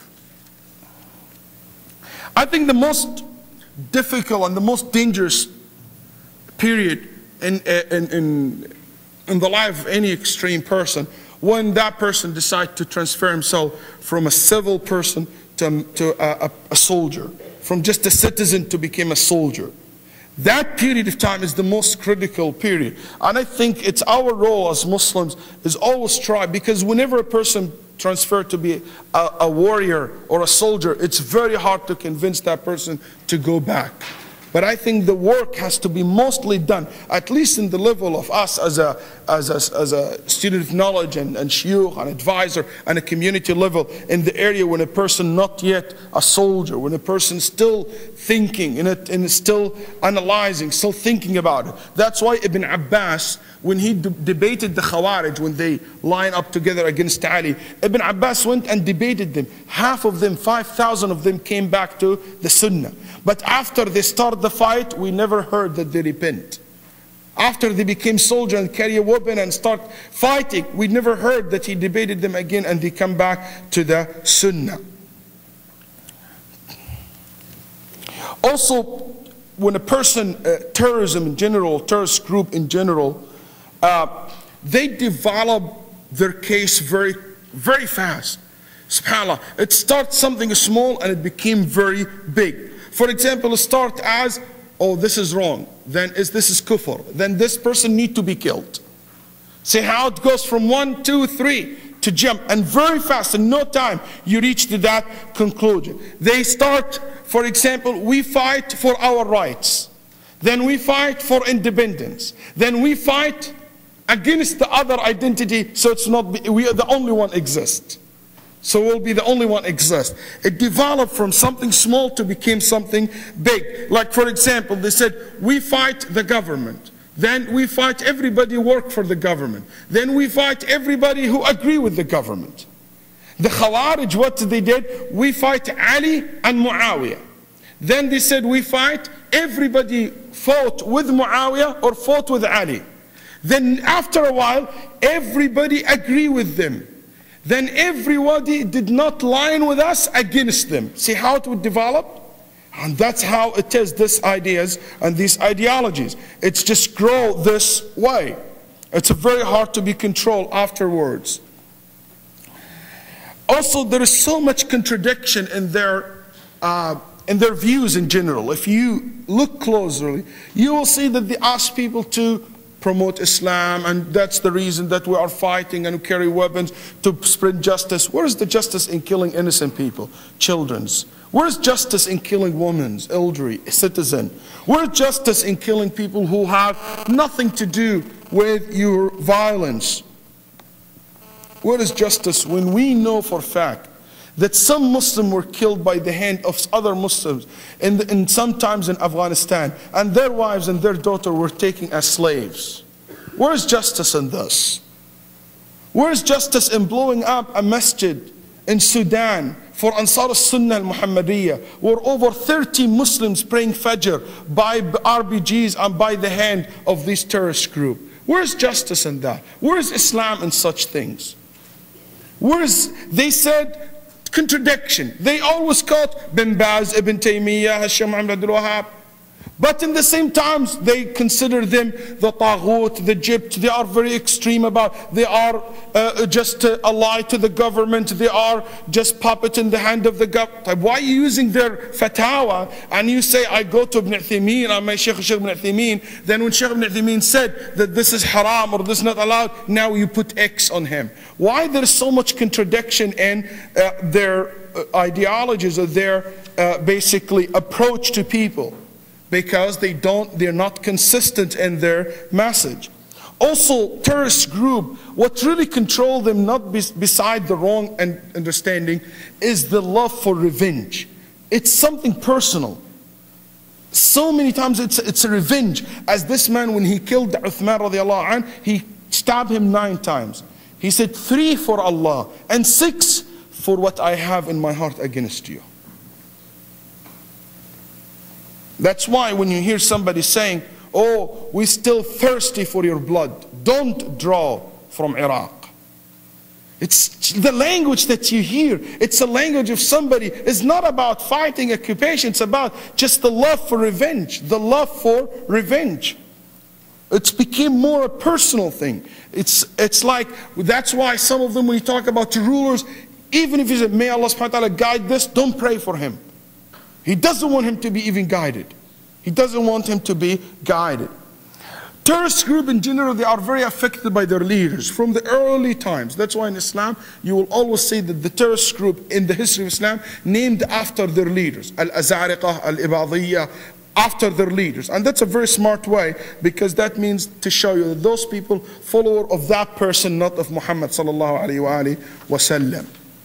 I think the most difficult and the most dangerous period in the life of any extreme person, when that person decides to transfer himself from a civil person to a soldier, from just a citizen to become a soldier. That period of time is the most critical period. And I think it's our role as Muslims is always try, because whenever a person transferred to be a warrior or a soldier, it's very hard to convince that person to go back. But I think the work has to be mostly done, at least in the level of us as a student of knowledge and shuyukh and advisor and a community level, in the area when a person not yet a soldier, when a person still thinking and still analyzing, still thinking about it. That's why Ibn Abbas, when he debated the Khawarij, when they line up together against Ali, Ibn Abbas went and debated them. Half of them, 5,000 of them, came back to the Sunnah. But after they start the fight, we never heard that they repent. After they became soldiers and carry a weapon and start fighting, we never heard that he debated them again and they come back to the Sunnah. Also, when a person, terrorism in general, terrorist group in general, they develop their case very, very fast. SubhanAllah, it starts something small and it became very big. For example, start as, oh, this is wrong, then this is kufr, then this person need to be killed. See how it goes from 1, 2, 3 to jump, and very fast, in no time, you reach to that conclusion. They start, for example, we fight for our rights, then we fight for independence, then we fight against the other identity, so it's not, we are the only one exist. So we'll be the only one exist. It developed from something small to become something big. Like for example, they said, we fight the government. Then we fight everybody who work for the government. Then we fight everybody who agree with the government. The Khawarij, what they did? We fight Ali and Muawiyah. Then they said, we fight, everybody fought with Muawiyah or fought with Ali. Then after a while, everybody agree with them. Then everybody did not line with us against them. See how it would develop? And that's how it is, these ideas and these ideologies. It's just grow this way. It's very hard to be controlled afterwards. Also, there is so much contradiction in their views in general. If you look closely, you will see that they ask people to promote Islam, and that's the reason that we are fighting and carry weapons to spread justice. Where is the justice in killing innocent people, children's? Where is justice in killing women, elderly, citizen? Where is justice in killing people who have nothing to do with your violence? Where is justice when we know for a fact that some Muslims were killed by the hand of other Muslims and sometimes in Afghanistan, and their wives and their daughters were taken as slaves? Where is justice in this? Where is justice in blowing up a masjid in Sudan for Ansar al-Sunnah al-Muhammadiyah, where over 30 Muslims praying Fajr by RPGs and by the hand of this terrorist group? Where is justice in that? Where is Islam in such things? Where is, they said, contradiction. They always quote Bin Baz, Ibn Taymiyyah, Sheikh Muhammad Abdul Wahab. But in the same times, they consider them the Taghut, the Jibt. They are very extreme about, they are just allied to the government. They are just puppet in the hand of the government. Why are you using their fatwa and you say, I go to Ibn Uthaymeen, I'm my Sheikh Ibn Uthaymeen. Then when Sheikh Ibn Uthaymeen said that this is haram or this is not allowed, now you put X on him. Why there is so much contradiction in their ideologies or their basically approach to people? Because they're not consistent in their message. Also, terrorist group, what really controls them, not beside the wrong understanding, is the love for revenge. It's something personal. So many times it's a revenge. As this man, when he killed Uthman radiallahu anh, he stabbed him 9 times. He said 3 for Allah and 6 for what I have in my heart against you. That's why when you hear somebody saying, oh, we're still thirsty for your blood, don't draw from Iraq. It's the language that you hear. It's a language of somebody. It's not about fighting occupation. It's about just the love for revenge. The love for revenge. It's became more a personal thing. It's like, that's why some of them, when you talk about the rulers, even if you say, may Allah subhanahu wa ta'ala guide this, don't pray for him. He doesn't want him to be even guided. He doesn't want him to be guided. Terrorist groups in general, they are very affected by their leaders from the early times. That's why in Islam, you will always see that the terrorist group in the history of Islam named after their leaders. Al-Azariqah, Al-Ibadiyya, after their leaders. And that's a very smart way, because that means to show you that those people, follower of that person, not of Muhammad sallallahu alayhi wa sallam.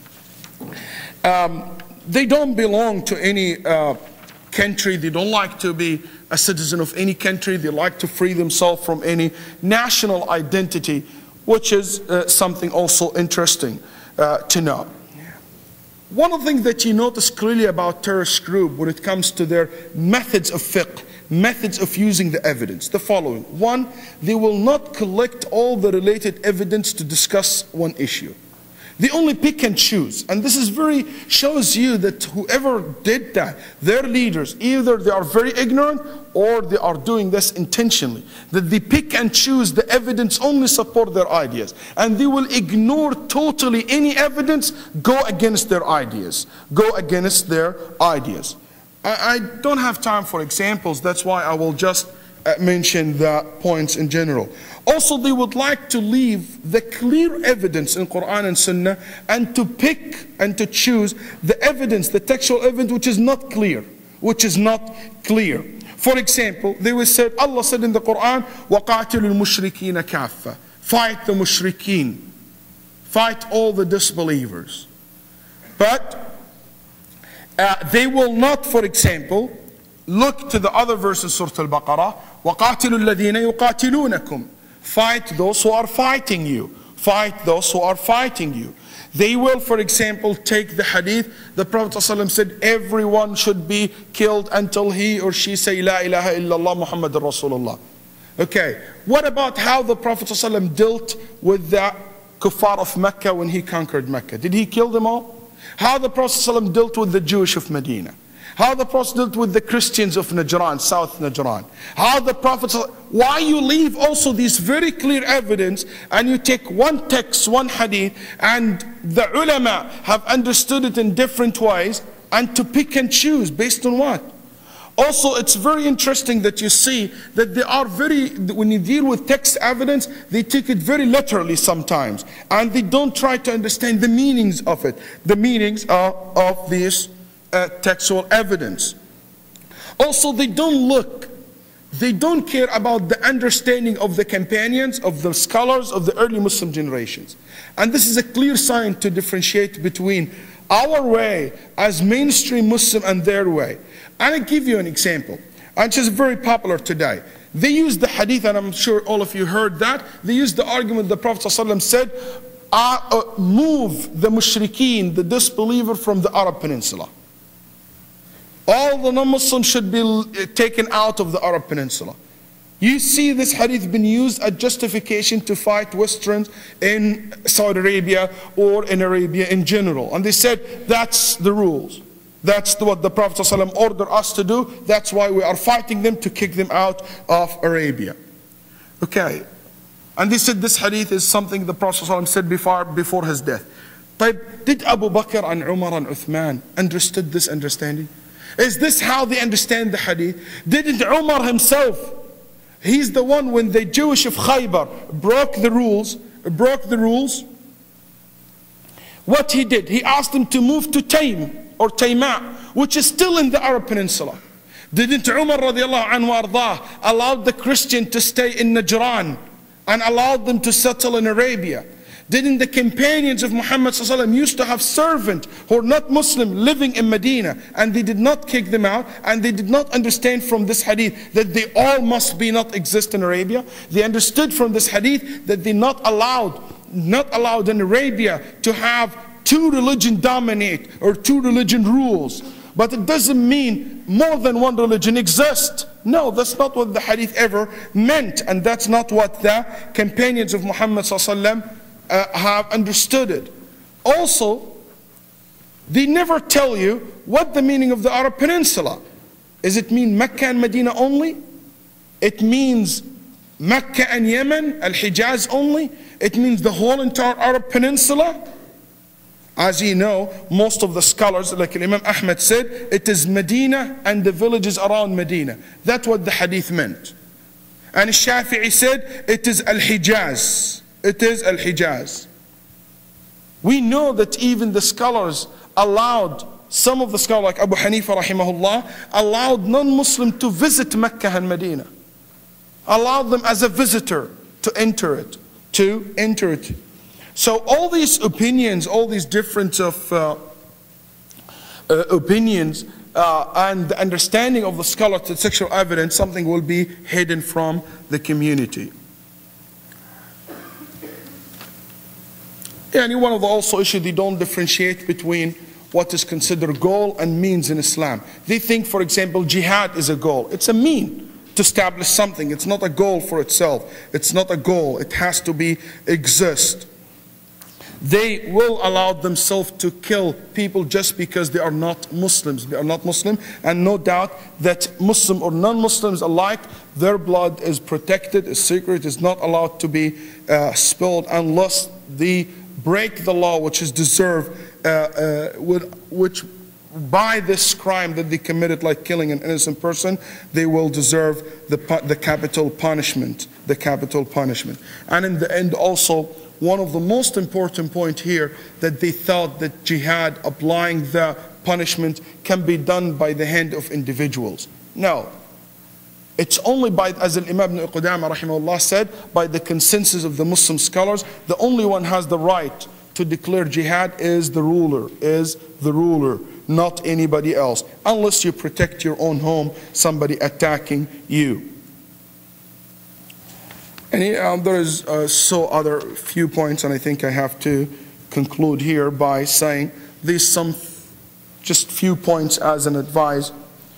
They don't belong to any country. They don't like to be a citizen of any country. They like to free themselves from any national identity, which is something also interesting to know. One of the things that you notice clearly about terrorist group when it comes to their methods of fiqh, methods of using the evidence, the following. 1, they will not collect all the related evidence to discuss one issue. They only pick and choose. And this is shows you that whoever did that, their leaders, either they are very ignorant or they are doing this intentionally. That they pick and choose the evidence only support their ideas. And they will ignore totally any evidence, go against their ideas. Go against their ideas. I don't have time for examples, that's why I will just mention the points in general. Also, they would like to leave the clear evidence in Quran and Sunnah and to pick and to choose the evidence, the textual evidence which is not clear, For example, they will say, Allah said in the Quran, وَقَاتِلُوا الْمُشْرِكِينَ كَافَّةً. Fight the mushrikeen. Fight all the disbelievers. But they will not, for example, look to the other verses, Surah Al-Baqarah, وَقَاتِلُوا الَّذِينَ يُقَاتِلُونَكُمْ. Fight those who are fighting you. Fight those who are fighting you. They will, for example, take the hadith. The Prophet ﷺ said, everyone should be killed until he or she say, La ilaha illallah Muhammadur Rasulullah. Okay, what about how the Prophet ﷺ dealt with the kuffar of Mecca when he conquered Mecca? Did he kill them all? How the Prophet ﷺ dealt with the Jewish of Medina? How the Prophet dealt with the Christians of Najran, South Najran. How the Prophet, why you leave also these very clear evidence and you take one text, one hadith, and the ulama have understood it in different ways, and to pick and choose based on what? Also, it's very interesting that you see that they are when you deal with text evidence, they take it very literally sometimes. And they don't try to understand the meanings of it, the meanings of these textual evidence. Also, they don't care about the understanding of the companions, of the scholars of the early Muslim generations. And this is a clear sign to differentiate between our way as mainstream Muslim and their way. And I'll give you an example, and it's very popular today. They use the hadith, and I'm sure all of you heard that. They use the argument the Prophet ﷺ said, move the mushrikeen, the disbeliever, from the Arab Peninsula. All the non-Muslims should be taken out of the Arab Peninsula. You see this hadith been used as justification to fight Westerns in Saudi Arabia or in Arabia in general. And they said, that's the rules. That's what the Prophet ﷺ ordered us to do. That's why we are fighting them to kick them out of Arabia. Okay. And they said this hadith is something the Prophet ﷺ said before his death. But did Abu Bakr and Umar and Uthman understood this understanding? Is this how they understand the hadith? Didn't Umar himself, he's the one when the Jewish of Khaybar broke the rules, what he did, he asked them to move to Taym or Tayma, which is still in the Arab Peninsula. Didn't Umar radiallahu anhu ardah allow the Christian to stay in Najran and allowed them to settle in Arabia? Didn't the companions of Muhammad ﷺ used to have servants who are not Muslim living in Medina, and they did not kick them out, and they did not understand from this hadith that they all must be not exist in Arabia? They understood from this hadith that they not allowed in Arabia to have two religion dominate or two religion rules. But it doesn't mean more than one religion exists. No, that's not what the hadith ever meant, and that's not what the companions of Muhammad ﷺ have understood it. Also, they never tell you what the meaning of the Arab Peninsula. Does it mean Mecca and Medina only? It means Mecca and Yemen, Al-Hijaz only? It means the whole entire Arab Peninsula? As you know, most of the scholars, like Imam Ahmed said, it is Medina and the villages around Medina. That's what the hadith meant. And Shafi'i said, it is Al-Hijaz. It is Al-Hijaz. We know that even the scholars allowed, some of the scholars like Abu Hanifa rahimahullah, allowed non-Muslim to visit Mecca and Medina. Allowed them as a visitor to enter it. So all these opinions, all these different opinions and the understanding of the scholar to sexual evidence, something will be hidden from the community. And one of the also issues, they don't differentiate between what is considered goal and means in Islam. They think, for example, jihad is a goal. It's a mean to establish something. It's not a goal for itself. It's not a goal. It has to be exist. They will allow themselves to kill people just because they are not Muslims. They are not Muslim, and no doubt that Muslim or non-Muslims alike, their blood is protected, is secret, is not allowed to be spilled unless they break the law, which is deserved, which by this crime that they committed, like killing an innocent person, they will deserve the capital punishment. The capital punishment. And in the end also, one of the most important points here, that they thought that jihad, applying the punishment, can be done by the hand of individuals. No. It's only by, as Imam Ibn Qudamah rahimahullah said, by the consensus of the Muslim scholars, the only one has the right to declare jihad is the ruler, not anybody else, unless you protect your own home, somebody attacking you. And there is so other few points, and I think I have to conclude here by saying these just few points as an advice.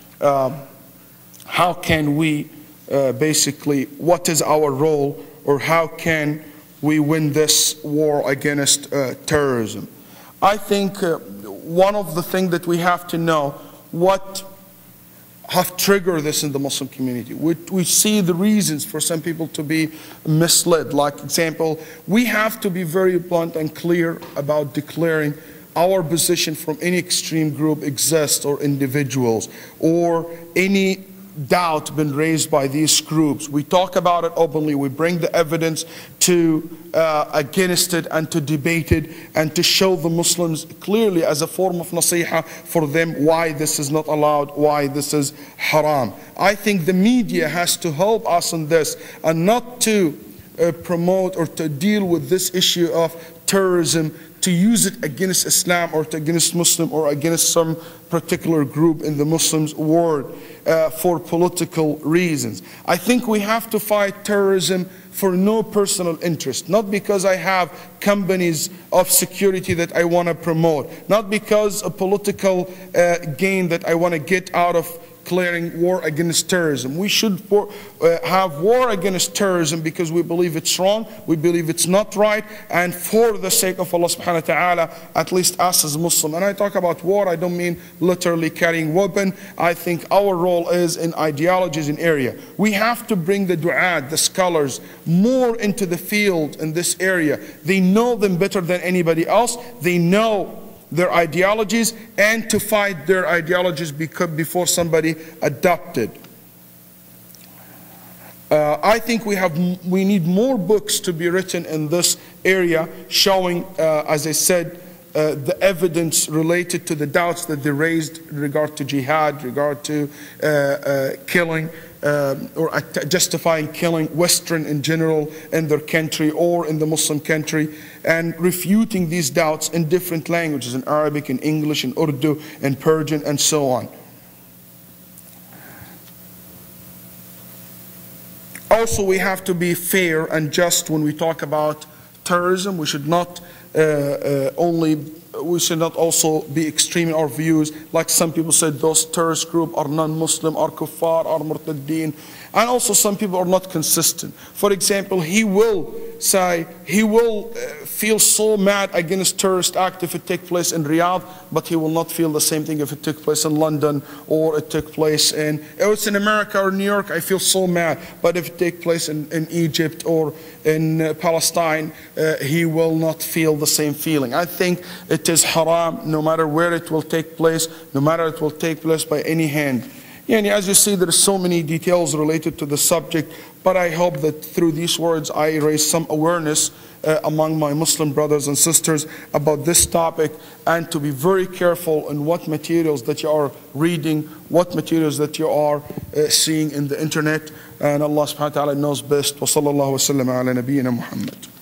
How can we basically, what is our role, or how can we win this war against terrorism? I think one of the things that we have to know, what have triggered this in the Muslim community. We see the reasons for some people to be misled. Like example, we have to be very blunt and clear about declaring our position from any extreme group exists, or individuals, or any doubt been raised by these groups. We talk about it openly. We bring the evidence to against it, and to debate it, and to show the Muslims clearly as a form of nasiha for them why this is not allowed, why this is haram. I think the media has to help us in this, and not to promote or to deal with this issue of terrorism, to use it against Islam or against Muslim or against some particular group in the Muslims world for political reasons. I think we have to fight terrorism for no personal interest, not because I have companies of security that I want to promote, not because a political gain that I want to get out of declaring war against terrorism. We should have war against terrorism because we believe it's wrong, we believe it's not right, and for the sake of Allah subhanahu wa ta'ala, at least us as Muslim. And I talk about war, I don't mean literally carrying weapon. I think our role is in ideologies in area. We have to bring the du'at, the scholars, more into the field in this area. They know them better than anybody else. They know their ideologies, and to fight their ideologies before somebody adopted. I think we need more books to be written in this area, showing, as I said, the evidence related to the doubts that they raised in regard to jihad, regard to killing, or justifying killing Western in general in their country or in the Muslim country, and refuting these doubts in different languages, in Arabic, in English, in Urdu, in Persian, and so on. Also, we have to be fair and just when we talk about terrorism. We should not also be extreme in our views. Like some people said, those terrorist groups are non-Muslim, are kuffar, are murtaddeen. And also some people are not consistent. For example, he will feel so mad against terrorist act if it takes place in Riyadh, but he will not feel the same thing if it took place in London or it took place if it's in America or New York, I feel so mad. But if it takes place in Egypt or in Palestine, he will not feel the same feeling. I think it is haram no matter where it will take place, no matter it will take place by any hand. And as you see, there are so many details related to the subject, but I hope that through these words I raise some awareness among my Muslim brothers and sisters about this topic, and to be very careful in what materials that you are reading, what materials that you are seeing in the internet. And Allah subhanahu wa ta'ala knows best. Wa sallallahu wa sallam ala nabiyyina Muhammad.